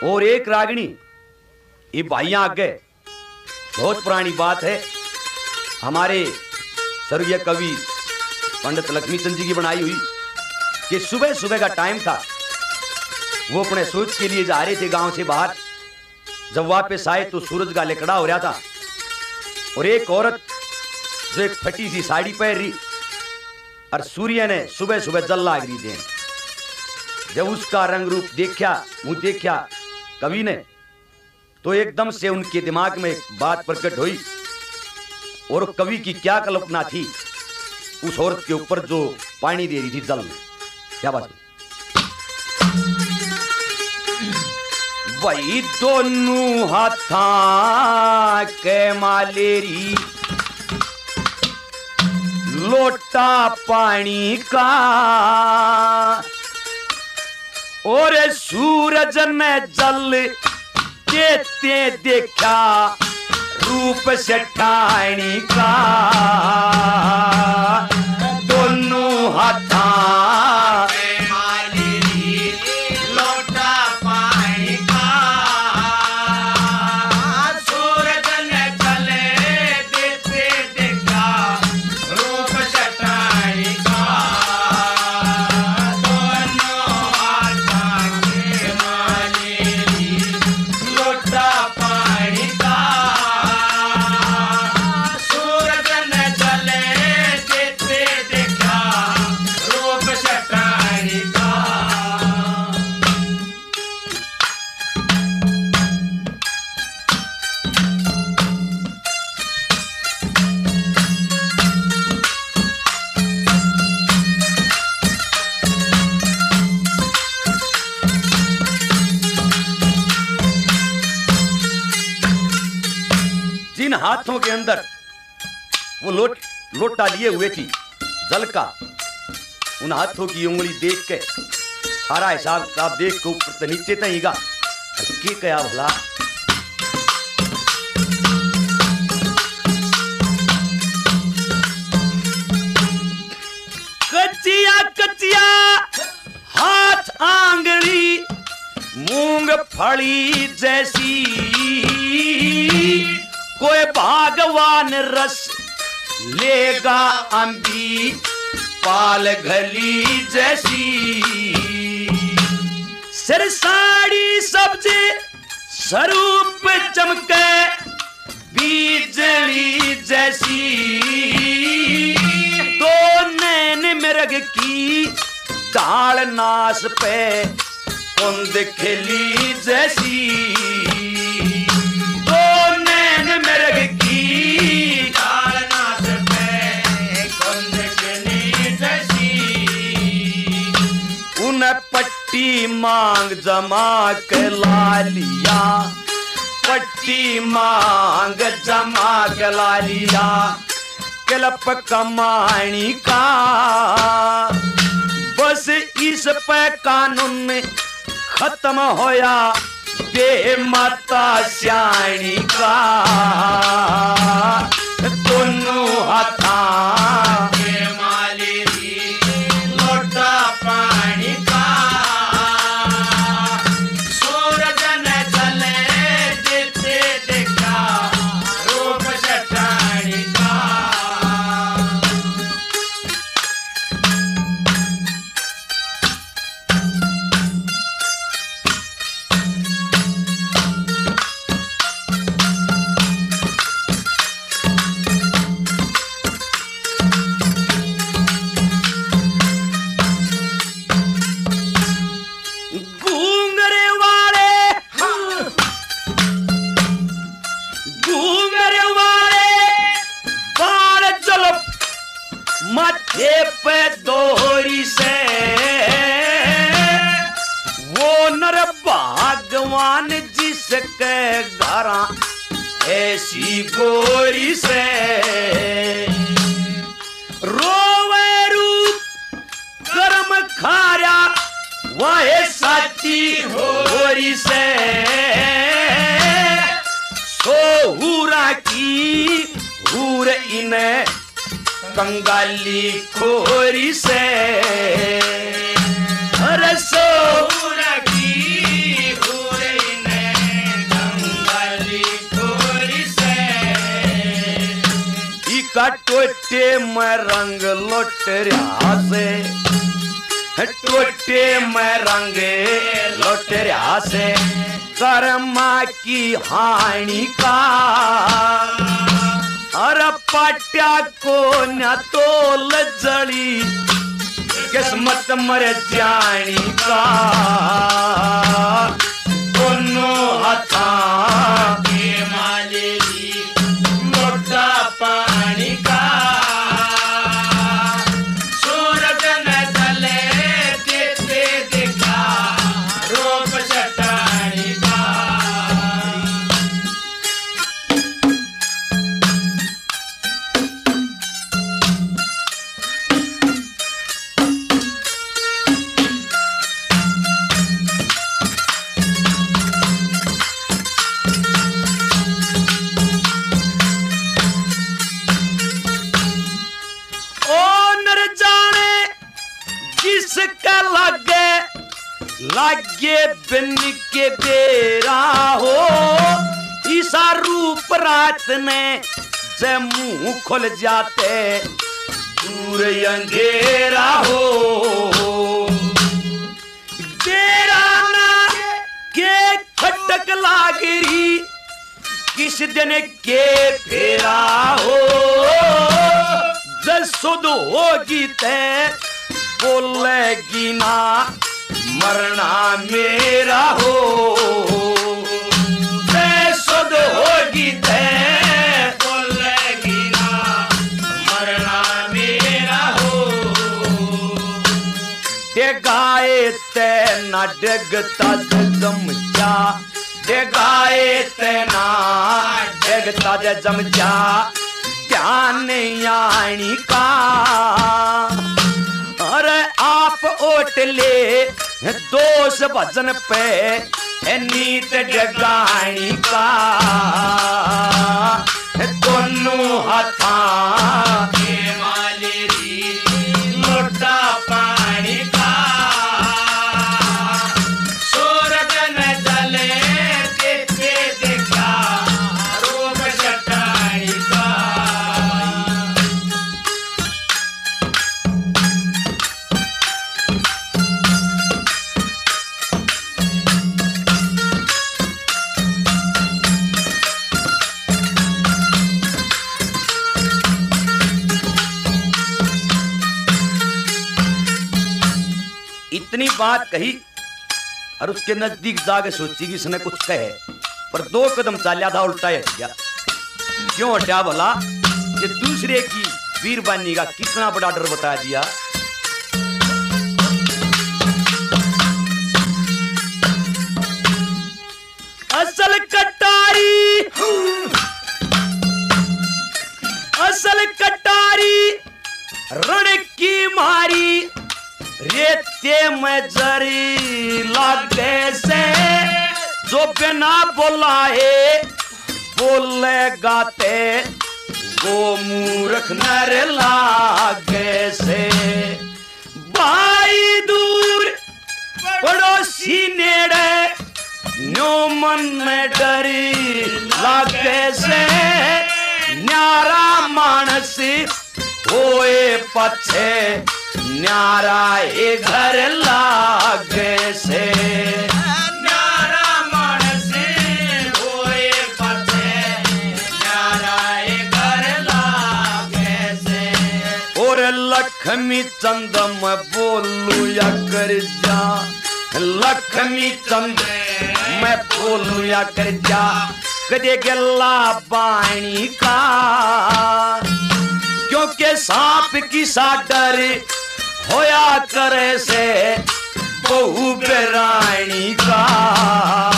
और एक रागिणी। ये भाइयां आगे बहुत पुरानी बात है, हमारे स्वर्गीय कवि पंडित लक्ष्मीचंद जी की बनाई हुई, कि सुबह सुबह का टाइम था, वो अपने सूरज के लिए जा रहे थे गांव से बाहर। जब वापस आए तो सूरज का लेकड़ा हो रहा था और एक औरत जो एक फटी सी साड़ी पहन रही और सूर्य ने सुबह सुबह जल लाग रही थी। जब उसका रंग रूप देखा, मुंह देखा कवि ने, तो एकदम से उनके दिमाग में एक बात प्रकट हुई। और कवि की क्या कल्पना थी उस औरत के ऊपर जो पानी दे रही थी जल में। क्या बात वही दोनों हाथा के मालेरी लोटा पानी का, और सूरज ने जल देते देखा रूप से ठाणी का। दोनों हाथा हाथों के अंदर वो लोटा लिए हुए थी जल का, उन हाथों की उंगली देख के सारा हिसाब किताब देख के ऊपर से नीचे तहीगा के क्या भला। कचिया कचिया हाथ आंगली मूंगफली जैसी, कोई भगवान रस लेगा अम्बी पाल घली जैसी। सिर साड़ी सब्जी स्वरूप चमके बिजली जैसी, दो नैन मृग की डाल नास पे कुंद खिली जैसी। मृग की डालनास पे कुंद खिली जैसी, उन पट्टी मांग जमा के लालिया, पट्टी मांग जमा के लालिया, क्लब कमाणी का। बस इस पे कानून खत्म होया बे माता श्याणी का। दोनों हाथा के मालेरी लोटा पानी का, सूरज ने जले देते देखा रूप चट्टानी का। माथे पे दोहरी से वो नर भगवान जिसके घरा ऐसी गोरी से, रोवे रूप कर्म खारा वह साथी होरी से। सोहूरा की हूर इन्हें कंगाली खोरी से, सोहूरा की हूर टोटे में रंग लोटरिया से, टोटे में रंग लोटरिया से कर्मा की हानि का। अरे पाट्या को न तोल जड़ी किस्मत मर जानी का। दोनों हाथा के माले लोटा पानी का। सूरज न जले देखते देखा रूप चटानी का। लागे बिन के बेरा हो ईसा रूप रात में जे मुंह खुल जाते दूर अंधेरा हो। तेरा ना के खटक लागरी किस दिन के फेरा हो। जब सुध होगी ते बोलेगी ना मरना मेरा हो। शुद्ध होगी ते बोलेगी ना मरना मेरा हो। डेगाए ते ना डेगता जम जा, डेगाए ते ना डेगता जम जा ध्यान यानी का। अरे आप ओट ले दोष भजन पे नीत जगानी का। दोनों हाथा के माले लोटा पानी का। सूरज न जले देखते देखा रूप चटानी का। इतनी बात कही और उसके नजदीक जाके सोची कि इसने कुछ कहे, पर 2 कदम चालिया था उल्टा हट गया। क्यों हटा बोला कि दूसरे की वीरबानी का कितना बड़ा डर बता दिया। असल कटारी, असल कटारी रण की मारी रेते में जरी लागे से। जो बिना बुलाए बोले गाते वो मूर्ख नर लागे से। भाई दूर पड़ोसी नेड़े न्यो मन में डरी लागे से। न्यारा मानस होए पछे न्यारा ए घर लागे से। न्यारा मानस होए पछे न्यारा ए घर लागे से। और लक्ष्मी चंद में बोलू या कर जा, लक्ष्मी चंद मैं बोलू या कर जा कदे गला पानी का। क्योंकि सांप की सा डर होया करे से बहु बेरानी का।